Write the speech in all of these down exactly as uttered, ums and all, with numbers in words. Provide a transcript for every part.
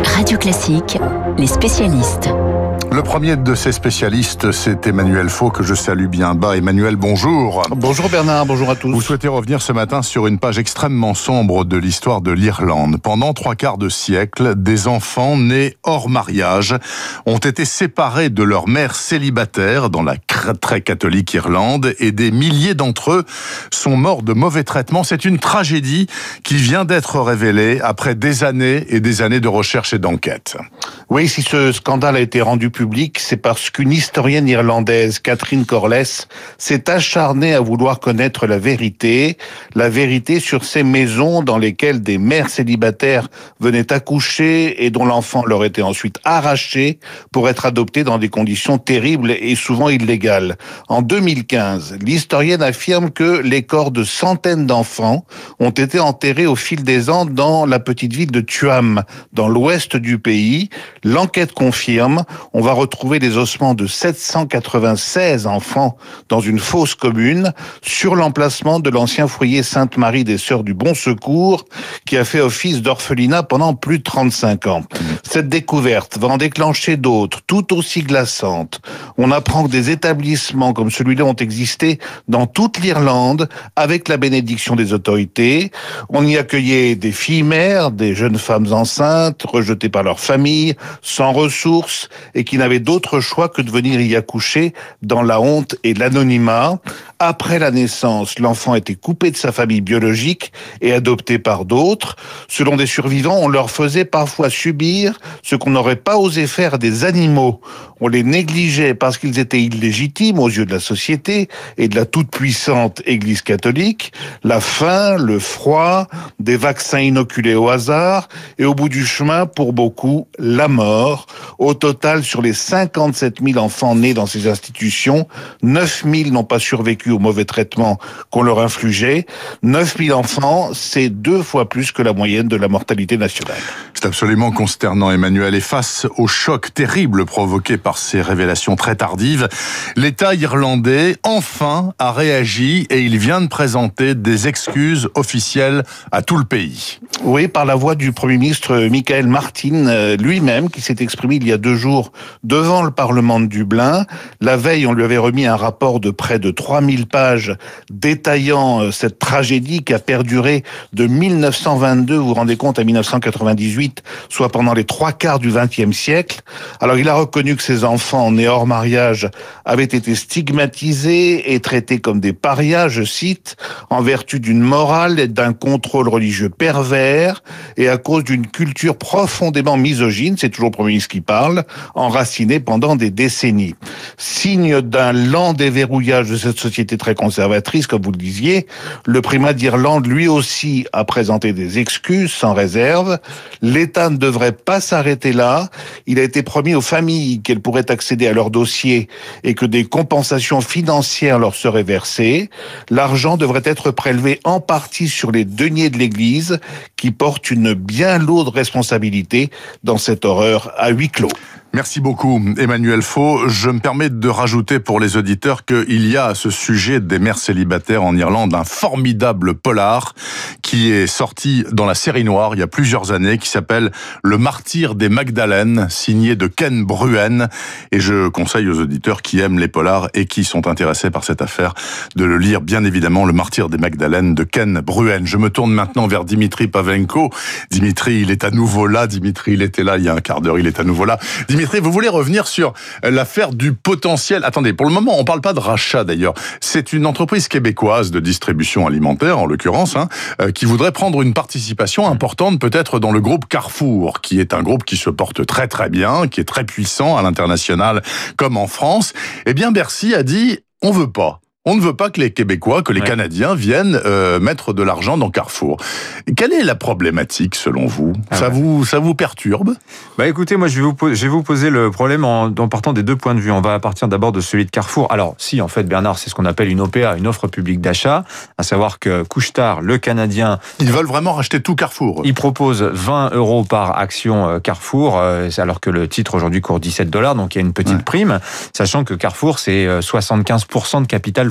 Radio Classique, les spécialistes. Le premier de ces spécialistes, c'est Emmanuel Faux, que je salue bien bas. Emmanuel, bonjour. Bonjour Bernard, bonjour à tous. Vous souhaitez revenir ce matin sur une page extrêmement sombre de l'histoire de l'Irlande. Pendant trois quarts de siècle, des enfants nés hors mariage ont été séparés de leur mère célibataire dans la très catholique Irlande, et des milliers d'entre eux sont morts de mauvais traitements. C'est une tragédie qui vient d'être révélée après des années et des années de recherche et d'enquête. Oui, si ce scandale a été rendu public, c'est parce qu'une historienne irlandaise, Catherine Corless, s'est acharnée à vouloir connaître la vérité, la vérité sur ces maisons dans lesquelles des mères célibataires venaient accoucher et dont l'enfant leur était ensuite arraché pour être adopté dans des conditions terribles et souvent illégales. En deux mille quinze, l'historienne affirme que les corps de centaines d'enfants ont été enterrés au fil des ans dans la petite ville de Tuam, dans l'ouest du pays. L'enquête confirme, on va retrouver les ossements de sept cent quatre-vingt-seize enfants dans une fosse commune sur l'emplacement de l'ancien foyer Sainte-Marie des Sœurs du Bon Secours, qui a fait office d'orphelinat pendant plus de trente-cinq ans. Cette découverte va en déclencher d'autres, tout aussi glaçantes. On apprend que des établissements comme celui-là ont existé dans toute l'Irlande avec la bénédiction des autorités. On y accueillait des filles mères, des jeunes femmes enceintes, rejetées par leur famille, sans ressources, et qui n'avaient d'autre choix que de venir y accoucher dans la honte et l'anonymat. Après la naissance, l'enfant était coupé de sa famille biologique et adopté par d'autres. Selon des survivants, on leur faisait parfois subir ce qu'on n'aurait pas osé faire à des animaux. On les négligeait parce qu'ils étaient illégitimes aux yeux de la société et de la toute-puissante Église catholique. La faim, le froid, des vaccins inoculés au hasard et au bout du chemin, pour beaucoup, la mort. Au total, sur les cinquante-sept mille enfants nés dans ces institutions, neuf mille n'ont pas survécu au mauvais traitement qu'on leur infligeait. neuf mille enfants, c'est deux fois plus que la moyenne de la mortalité nationale. C'est absolument consternant, Emmanuel. Et face au choc terrible provoqué par ces révélations très tardives, l'État irlandais, enfin, a réagi et il vient de présenter des excuses officielles à tout le pays. Oui, par la voix du Premier ministre Michael Martin lui-même, qui s'est exprimé il y a deux jours devant le Parlement de Dublin. La veille, on lui avait remis un rapport de près de trois mille pages détaillant cette tragédie qui a perduré de mille neuf cent vingt-deux, vous vous rendez compte, à mille neuf cent quatre-vingt-dix-huit, soit pendant les trois quarts du vingtième siècle. Alors, il a reconnu que ces enfants nés hors mariage avaient été stigmatisés et traités comme des parias, je cite, en vertu d'une morale et d'un contrôle religieux pervers et à cause d'une culture profondément misogyne, c'est toujours le Premier ministre qui parle, enracinée pendant des décennies. Signe d'un lent déverrouillage de cette société très conservatrice, comme vous le disiez, le primat d'Irlande, lui aussi, a présenté des excuses sans réserve. L'État ne devrait pas s'arrêter là. Il a été promis aux familles qu'elles pourraient accéder à leur dossier et que des compensations financières leur seraient versées. L'argent devrait être prélevé en partie sur les deniers de l'Église, qui porte une bien lourde responsabilité dans cette horreur à huis clos. Merci beaucoup, Emmanuel Faux. Je me permets de rajouter pour les auditeurs qu'il y a à ce sujet des mères célibataires en Irlande un formidable polar qui est sorti dans la série noire il y a plusieurs années, qui s'appelle Le Martyr des Magdalènes, signé de Ken Bruhen. Et je conseille aux auditeurs qui aiment les polars et qui sont intéressés par cette affaire de le lire, bien évidemment, Le Martyr des Magdalènes de Ken Bruhen. Je me tourne maintenant vers Dimitri Pavenko. Dimitri, il est à nouveau là. Dimitri, il était là il y a un quart d'heure, il est à nouveau là. Dimitri, vous voulez revenir sur l'affaire du potentiel... Attendez, pour le moment, on ne parle pas de rachat d'ailleurs. C'est une entreprise québécoise de distribution alimentaire, en l'occurrence, hein, qui voudrait prendre une participation importante peut-être dans le groupe Carrefour, qui est un groupe qui se porte très très bien, qui est très puissant à l'international comme en France. Eh bien, Bercy a dit, on veut pas. On ne veut pas que les Québécois, que les ouais. Canadiens viennent euh, mettre de l'argent dans Carrefour. Quelle est la problématique selon vous ? ah ça, ouais. vous ça vous perturbe ? Bah écoutez, moi je vais vous poser, je vais vous poser le problème en, en partant des deux points de vue. On va partir d'abord de celui de Carrefour. Alors si en fait Bernard, c'est ce qu'on appelle une O P A, une offre publique d'achat, à savoir que Couche-Tard, le Canadien, ils veulent vraiment racheter tout Carrefour. Ils proposent vingt euros par action Carrefour, alors que le titre aujourd'hui court dix-sept dollars, donc il y a une petite ouais. prime, sachant que Carrefour c'est soixante-quinze pour cent de capital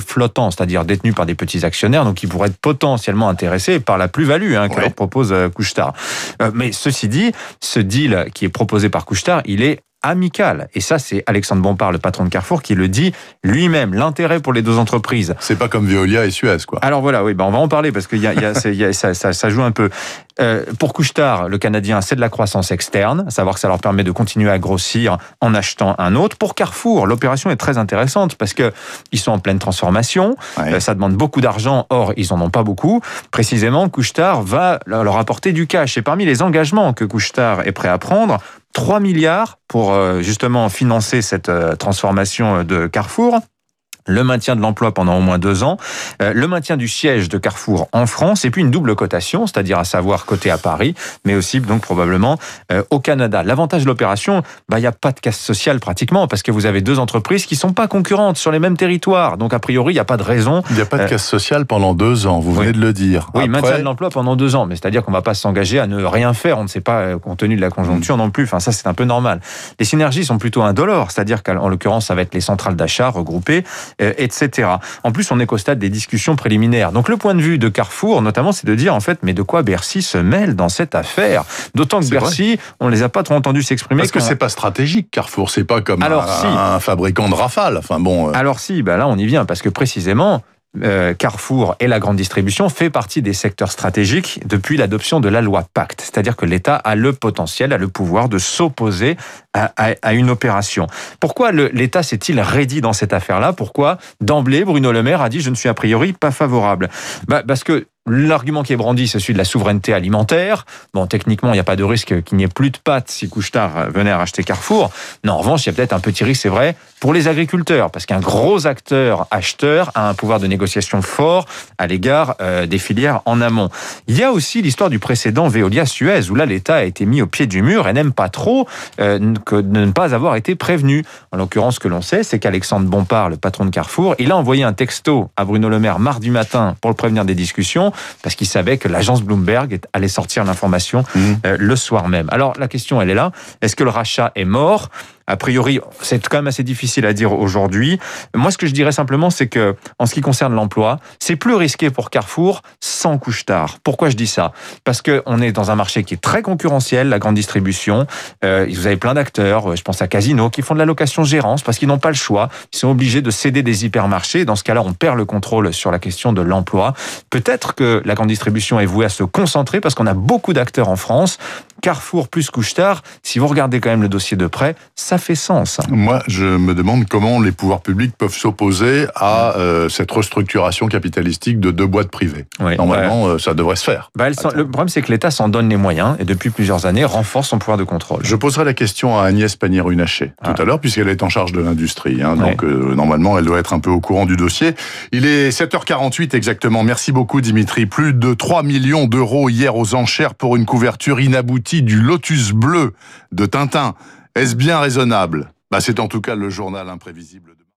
flottants, c'est-à-dire détenus par des petits actionnaires, donc qui pourraient être potentiellement intéressés par la plus-value hein, que ouais. leur propose euh, Couche-Tard. Euh, mais ceci dit, ce deal qui est proposé par Couche-Tard, il est amical. Et ça, c'est Alexandre Bompard, le patron de Carrefour, qui le dit lui-même. L'intérêt pour les deux entreprises. C'est pas comme Veolia et Suez, quoi. Alors voilà, oui, ben on va en parler parce que y a, y a, y a, ça, ça, ça joue un peu. Euh, pour Couche-Tard, le Canadien, c'est de la croissance externe, à savoir que ça leur permet de continuer à grossir en achetant un autre. Pour Carrefour, l'opération est très intéressante parce que ils sont en pleine transformation. Ouais. Euh, ça demande beaucoup d'argent. Or, ils en ont pas beaucoup. Précisément, Couche-Tard va leur apporter du cash. Et parmi les engagements que Couche-Tard est prêt à prendre, trois milliards pour euh, justement financer cette euh, transformation de Carrefour. Le maintien de l'emploi pendant au moins deux ans, euh, le maintien du siège de Carrefour en France, et puis une double cotation, c'est-à-dire à savoir coté à Paris, mais aussi donc probablement euh, au Canada. L'avantage de l'opération, bah il y a pas de casse sociale pratiquement, parce que vous avez deux entreprises qui sont pas concurrentes sur les mêmes territoires, donc a priori il y a pas de raison. Il n'y a pas de euh, casse sociale pendant deux ans, vous venez oui. de le dire. Oui, Après... maintien de l'emploi pendant deux ans, mais c'est-à-dire qu'on va pas s'engager à ne rien faire, on ne sait pas compte tenu de la conjoncture mmh. non plus. Enfin ça c'est un peu normal. Les synergies sont plutôt indolores, c'est-à-dire qu'en l'occurrence ça va être les centrales d'achat regroupées, euh, et cetera. En plus, on est qu'au stade des discussions préliminaires. Donc, le point de vue de Carrefour, notamment, c'est de dire, en fait, mais de quoi Bercy se mêle dans cette affaire? D'autant que c'est Bercy, vrai. on les a pas trop entendus s'exprimer. Parce que c'est pas stratégique, Carrefour. C'est pas comme Alors, un, si. un fabricant de Rafale. Enfin bon. Euh... Alors si, ben là, on y vient, parce que précisément, Euh, Carrefour et la grande distribution fait partie des secteurs stratégiques depuis l'adoption de la loi Pacte. C'est-à-dire que l'État a le potentiel, a le pouvoir de s'opposer à, à, à une opération. Pourquoi le, l'État s'est-il raidi dans cette affaire-là? Pourquoi d'emblée Bruno Le Maire a dit « je ne suis a priori pas favorable » bah, parce que l'argument qui est brandi, c'est celui de la souveraineté alimentaire. Bon, techniquement, il n'y a pas de risque qu'il n'y ait plus de pâtes si Couche-Tard venait à racheter Carrefour. Non, en revanche, il y a peut-être un petit risque, c'est vrai, pour les agriculteurs, parce qu'un gros acteur acheteur a un pouvoir de négociation fort à l'égard euh, des filières en amont. Il y a aussi l'histoire du précédent Veolia-Suez, où là, l'État a été mis au pied du mur et n'aime pas trop euh, que de ne pas avoir été prévenu. En l'occurrence, ce que l'on sait, c'est qu'Alexandre Bompard, le patron de Carrefour, il a envoyé un texto à Bruno Le Maire mardi matin pour le prévenir des discussions, parce qu'il savait que l'agence Bloomberg allait sortir l'information mmh. euh, le soir même. Alors, la question, elle est là. Est-ce que le rachat est mort ? A priori, c'est quand même assez difficile à dire aujourd'hui. Moi, ce que je dirais simplement, c'est que, en ce qui concerne l'emploi, c'est plus risqué pour Carrefour sans Couche-Tard. Pourquoi je dis ça? Parce que on est dans un marché qui est très concurrentiel, la grande distribution. Euh, vous avez plein d'acteurs, je pense à Casino, qui font de la location-gérance parce qu'ils n'ont pas le choix. Ils sont obligés de céder des hypermarchés. Dans ce cas-là, on perd le contrôle sur la question de l'emploi. Peut-être que la grande distribution est vouée à se concentrer parce qu'on a beaucoup d'acteurs en France. Carrefour plus Couche-Tard, si vous regardez quand même le dossier de près, ça fait sens. Moi, je me demande comment les pouvoirs publics peuvent s'opposer à euh, cette restructuration capitalistique de deux boîtes privées. Oui, Normalement, ouais. euh, ça devrait se faire. Bah, sont, le problème, c'est que l'État s'en donne les moyens et depuis plusieurs années renforce son pouvoir de contrôle. Je poserai la question à Agnès Pannier-Runacher tout ah. à l'heure, puisqu'elle est en charge de l'industrie. Hein, ouais. Donc, euh, normalement, elle doit être un peu au courant du dossier. Il est sept heures quarante-huit exactement. Merci beaucoup, Dimitri. Plus de trois millions d'euros hier aux enchères pour une couverture inaboutie du Lotus bleu de Tintin. Est-ce bien raisonnable? Bah, c'est en tout cas le journal imprévisible de